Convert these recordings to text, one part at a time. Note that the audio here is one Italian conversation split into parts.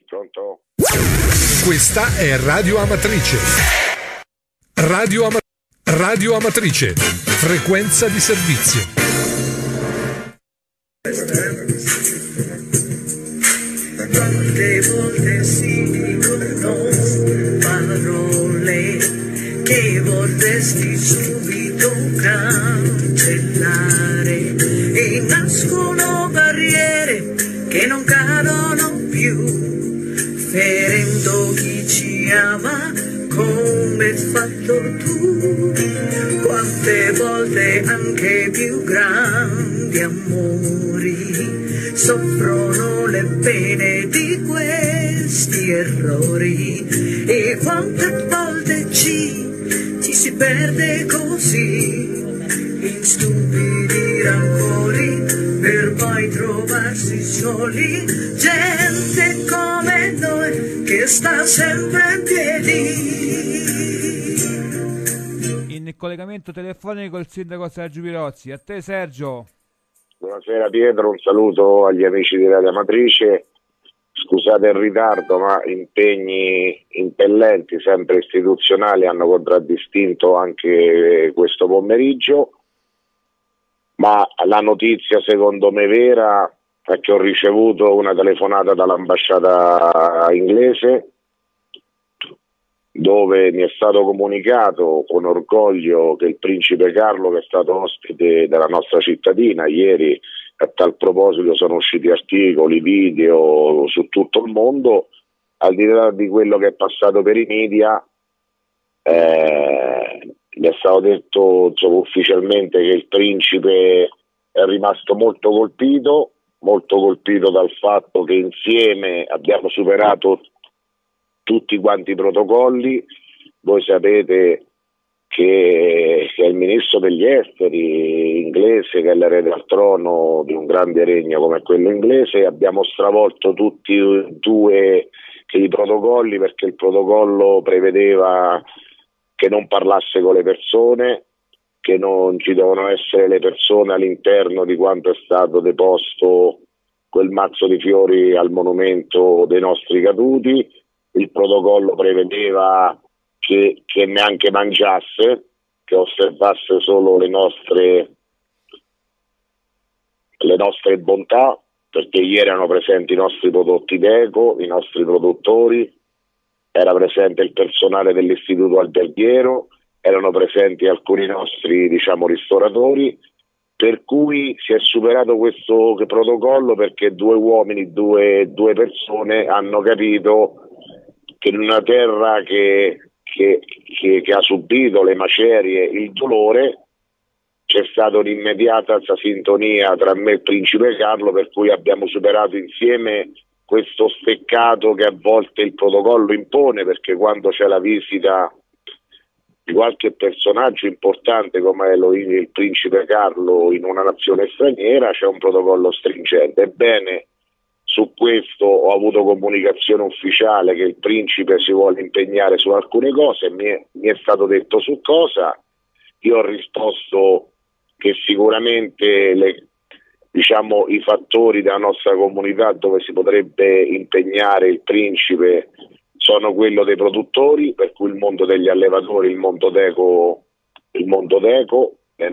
Pronto? Questa è Radio Amatrice. Radio Amatrice. Frequenza di servizio. Quante volte si dicono parole che vorresti subito cancellare e nascono barriere che non cadono più, ferendo chi ci ama come fatto tu. Quante volte anche più grandi amori soffrono le pene di questi errori, e quante volte ci si perde così in stupidi rancori per poi trovarsi soli. Gente come noi che sta sempre in piedi. In collegamento telefonico il sindaco Sergio Pirozzi. A te, Sergio. Buonasera Pietro, un saluto agli amici di Radio Amatrice. Scusate il ritardo, ma impegni impellenti, sempre istituzionali, hanno contraddistinto anche questo pomeriggio. Ma la notizia secondo me vera è che ho ricevuto una telefonata dall'ambasciata inglese, dove mi è stato comunicato con orgoglio che il principe Carlo, che è stato ospite della nostra cittadina ieri, a tal proposito sono usciti articoli, video su tutto il mondo, al di là di quello che è passato per i media, mi è stato detto ufficialmente che il principe è rimasto molto colpito dal fatto che insieme abbiamo superato tutti quanti i protocolli. Voi sapete che è il ministro degli esteri inglese, che è l'erede al trono di un grande regno come quello inglese. Abbiamo stravolto tutti e due i protocolli, perché il protocollo prevedeva che non parlasse con le persone, che non ci devono essere le persone all'interno di quanto è stato deposto quel mazzo di fiori al monumento dei nostri caduti. Il protocollo prevedeva che neanche mangiasse, che osservasse solo le nostre bontà, perché ieri erano presenti i nostri prodotti d'eco, i nostri produttori, era presente il personale dell'istituto alberghiero, erano presenti alcuni nostri ristoratori, per cui si è superato questo protocollo, perché due uomini, due persone hanno capito che in una terra che ha subito le macerie, il dolore, c'è stata un'immediata sintonia tra me e il principe Carlo, per cui abbiamo superato insieme questo steccato che a volte il protocollo impone, perché quando c'è la visita di qualche personaggio importante come il principe Carlo in una nazione straniera c'è un protocollo stringente. Ebbene, su questo ho avuto comunicazione ufficiale che il principe si vuole impegnare su alcune cose, mi è stato detto su cosa. Io ho risposto che sicuramente i fattori della nostra comunità dove si potrebbe impegnare il principe sono quello dei produttori, per cui il mondo degli allevatori, il mondo d'eco, le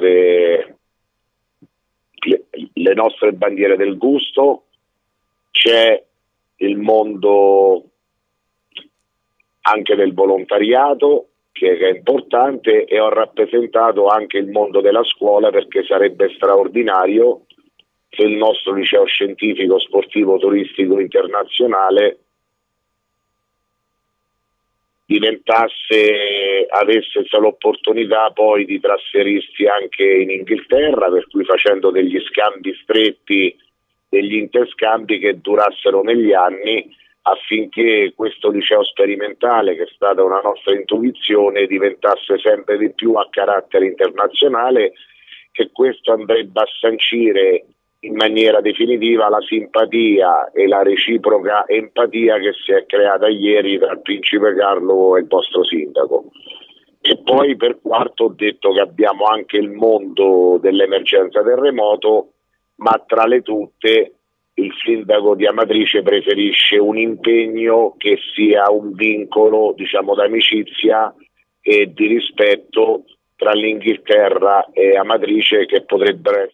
nostre bandiere del gusto. C'è il mondo anche del volontariato che è importante, e ho rappresentato anche il mondo della scuola, perché sarebbe straordinario se il nostro liceo scientifico sportivo turistico internazionale avesse l'opportunità poi di trasferirsi anche in Inghilterra, per cui facendo degli scambi stretti, degli interscambi che durassero negli anni, affinché questo liceo sperimentale, che è stata una nostra intuizione, diventasse sempre di più a carattere internazionale, e questo andrebbe a sancire in maniera definitiva la simpatia e la reciproca empatia che si è creata ieri tra il principe Carlo e il vostro sindaco. E poi per quarto ho detto che abbiamo anche il mondo dell'emergenza terremoto, ma tra le tutte il sindaco di Amatrice preferisce un impegno che sia un vincolo, diciamo, d'amicizia e di rispetto tra l'Inghilterra e Amatrice, che potrebbero